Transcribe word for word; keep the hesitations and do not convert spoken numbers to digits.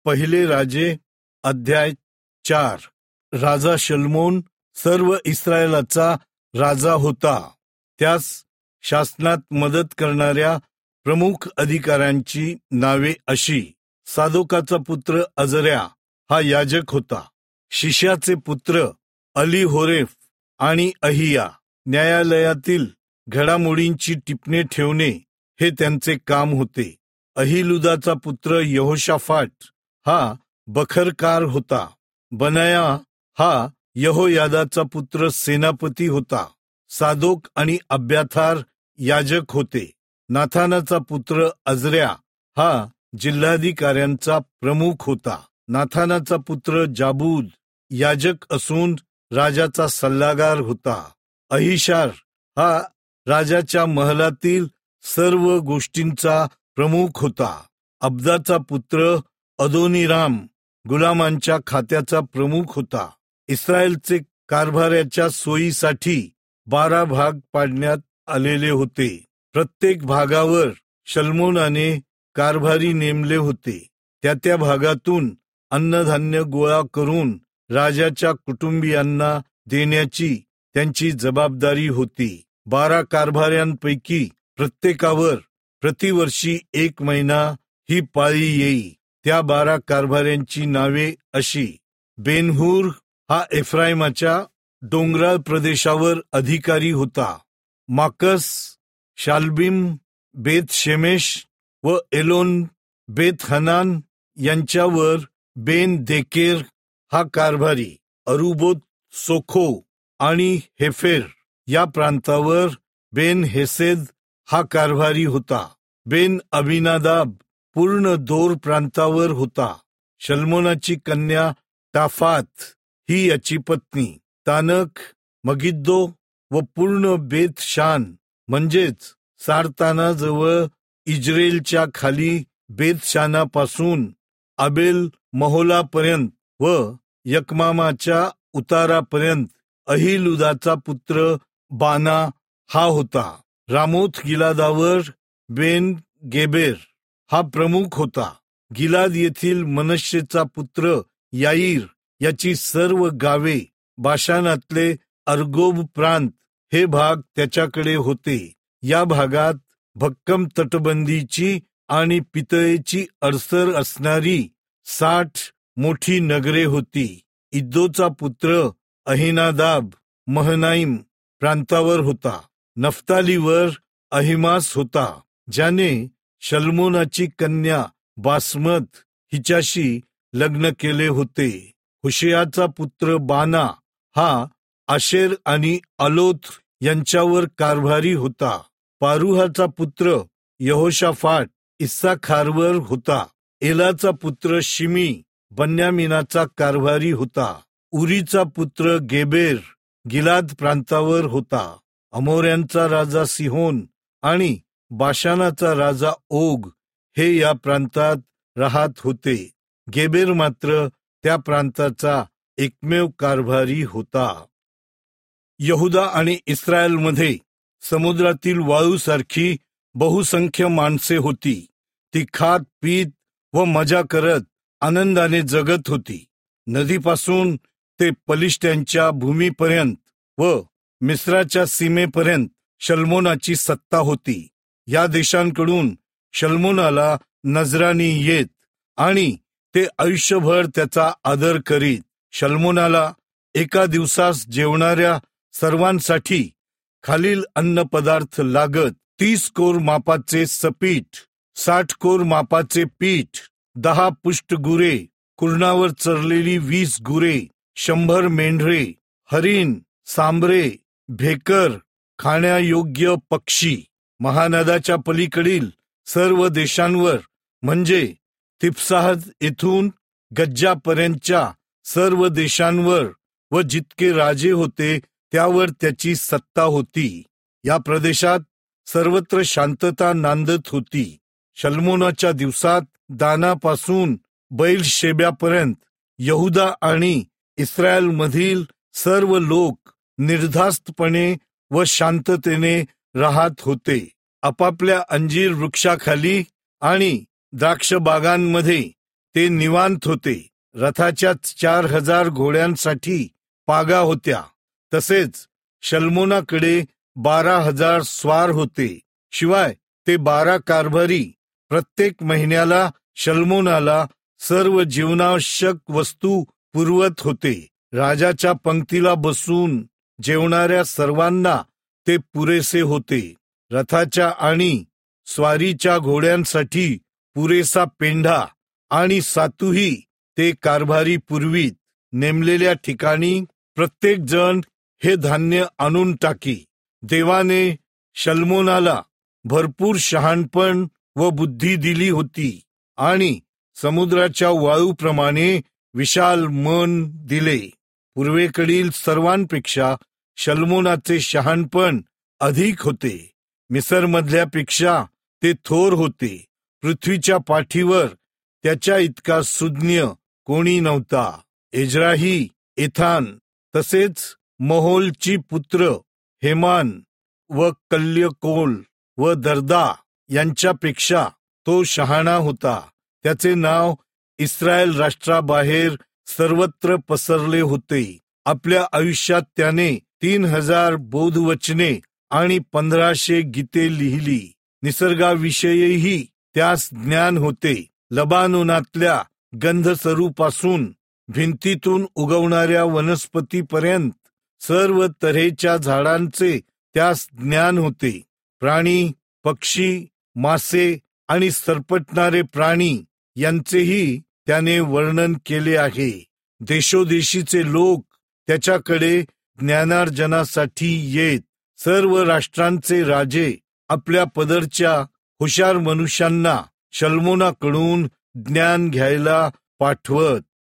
पहिले राजे अध्याय चार. राजा शलोमोन सर्व इस्रायलाचा राजा होता. त्यास शासनात मदत करणाऱ्या प्रमुख अधिकाऱ्यांची नावे अशी: सादोकाचा पुत्र अजर्या हा याजक होता. शिष्याचे पुत्र अलीहोरेफ आणि अहिया न्यायालयातील घडामोडींची टिपणे ठेवणे हे त्यांचे काम होते. अहिलुदाचा पुत्र यहोशाफाट हा बखरकार होता. बनाया हा यहोयादाचा पुत्र सेनापती होता. सादोक आणि अब्याथार याजक होते. नाथानाचा पुत्र अजर्या हा जिल्हाधिकाऱ्यांचा प्रमुख होता. नाथानाचा पुत्र जाबूद याजक असून राजाचा सल्लागार होता. अहिशार हा राजाच्या महलातील सर्व गोष्टींचा प्रमुख होता. अब्दाचा पुत्र अदोनिराम गुलामांच्या खात्याचा प्रमुख होता. इस्रायलचे कारभाराच्या सोयीसाठी बारा भाग पाडण्यात आलेले होते. प्रत्येक भागावर शलोमोनाने कारभारी नेमले होते. त्या त्या भागातून अन्नधान्य गोळा करून राजाच्या कुटुंबियांना देण्याची त्यांची जबाबदारी होती. बारा कारभाऱ्यांपैकी प्रत्येकावर प्रतिवर्षी एक महिना ही पाळी येई. त्या बारा कारभाऱ्यांची नावे अशी: बेनहूर हा एफ्राईमाच्या डोंगराळ प्रदेशावर अधिकारी होता. माकस, शालबिम, बेत शेमेश व एलोन बेत हनान यांच्यावर बेन देकेर हा कारभारी. अरुबोत, सोखो आणि हेफेर या प्रांतावर बेन हेसेद हा कारभारी होता. बेन अबिनादाब पूर्ण दोर प्रांतावर होता. शलोमोनाची कन्या टाफात ही याची पत्नी. तानक, मगिद्दो व पूर्ण बेत शान म्हणजेच सारतानाजवळ इज्रेलच्या खाली बेतशानापासून आबेल महोलापर्यंत व यकमामाच्या उतारापर्यंत अहिलुदाचा पुत्र बाना हा होता. रामोथ गिलादावर बेन गेबेर हा प्रमुख होता. गिलाद येथील मनश्शेचा पुत्र याईर याची सर्व गावे, बाशानातले अर्गोब प्रांत हे भाग त्याच्याकडे होते. या भागात भक्कम तटबंदीची आणि पितळेची अडसर असणारी साठ मोठी नगरे होती. इद्दोचा पुत्र अहिनादाब महनाईम प्रांतावर होता. नफ्तालीवर अहिमास होता, ज्याने शलोमोनाची कन्या बासमत हिच्याशी लग्न केले होते. हुशेयाचा पुत्र बाना हा आशेर आणि आलोत यांच्यावर कारभारी होता. पारुहाचा पुत्र यहोशाफाट इस्साखारवर होता. एलाचा पुत्र शिमी बन्यामिनाचा कारभारी होता. उरीचा पुत्र गेबेर गिलाद प्रांतावर होता. अमोऱ्यांचा राजा सिहोन आणि बाशानाचा राजा ओग हे या प्रांतात राहत होते. गेबेर मात्र त्या प्रांताचा एकमेव कारभारी होता. यहुदा आणि इस्रायलमध्ये समुद्रातील वाळूसारखी बहुसंख्य माणसे होती. ती खात पीत व मजा करत आनंदाने जगत होती. नदीपासून ते पलिष्ट्यांच्या भूमीपर्यंत व मिस्राच्या सीमेपर्यंत शलोमोनाची सत्ता होती. या देशांकडून शलोमोनाला नजराणी येत आणि ते आयुष्यभर त्याचा आदर करीत. शलोमोनाला एका दिवसास जेवणाऱ्या सर्वांसाठी खालील अन्नपदार्थ लागत: तीस कोर मापाचे सपीठ, साठ कोर मापाचे पीठ, दहा पुष्ट गुरे, कुरणावर चरलेली वीस गुरे, शंभर मेंढरे, हरिण, सांबरे, भेकर, खाण्यायोग्य पक्षी. महानदाच्या पलीकडील सर्व देशांवर म्हणजे तिप्साहत येथून गज्जापर्यंतच्या सर्व देशांवर व जितके राजे होते त्यावर त्याची सत्ता होती. या प्रदेशात सर्वत्र शांतता नांदत होती. शलोमोनाच्या दिवसात दानापासून बैलशेब्यापर्यंत यहुदा आणि इस्रायलमधील सर्व लोक निर्धास्तपणे व शांततेने राहत होते. आपापल्या अंजीर वृक्षाखाली आणि द्राक्ष बागांमध्ये ते निवांत होते. रथाच्या चार हजार घोड्यांसाठी पागा होत्या. तसेच शल्मोनाकडे बारा हजार स्वार होते. शिवाय ते बारा कारभारी प्रत्येक महिन्याला शल्मोनाला सर्व जीवनावश्यक वस्तू पुरवत होते. राजाच्या पंक्तीला बसून जेवणाऱ्या सर्वांना ते पुरेसे होते. रथाच्या आणि स्वारीच्या घोड्यांसाठी पुरेसा पेंढा आणि सातूही ते कारभारी पुरवीत. नेमलेल्या ठिकाणी प्रत्येक जण हे धान्य आणून टाकी. देवाने शल्मोनाला भरपूर शहाणपण व बुद्धी दिली होती आणि समुद्राच्या वाळूप्रमाणे विशाल मन दिले. पूर्वेकडील सर्वांपेक्षा शल्मोनाचे शहाणपण अधिक होते. मिसरमधल्यापेक्षा ते थोर होते. पृथ्वीच्या पाठीवर त्याच्या इतका सुज्ञ कोणी नव्हता. एज्राही, एथान तसेच मोहोलची पुत्र हेमान व कल्यकोल व दर्दा यांच्यापेक्षा तो शहाणा होता. त्याचे नाव इस्रायल राष्ट्राबाहेर सर्वत्र पसरले होते. आपल्या आयुष्यात त्याने तीन हजार बोधवचने आणि पंधराशे गीते लिहिली. निसर्गाविषयीही त्यास ज्ञान होते. लबानोनातल्या गंधसरूपासून भिंतीतून उगवणाऱ्या वनस्पतीपर्यंत सर्व तऱ्हेच्या झाडांचे त्यास ज्ञान होते. प्राणी, पक्षी, मासे आणि सरपटणारे प्राणी यांचेही त्याने वर्णन केले आहे. देशोदेशीचे लोक त्याच्याकडे ज्ञानार्जनासाठी येत. सर्व राष्ट्रांचे राजे आपल्या पदरच्या हुशार मनुष्यांना शल्मोनाकडून ज्ञान घ्यायला पाठवत.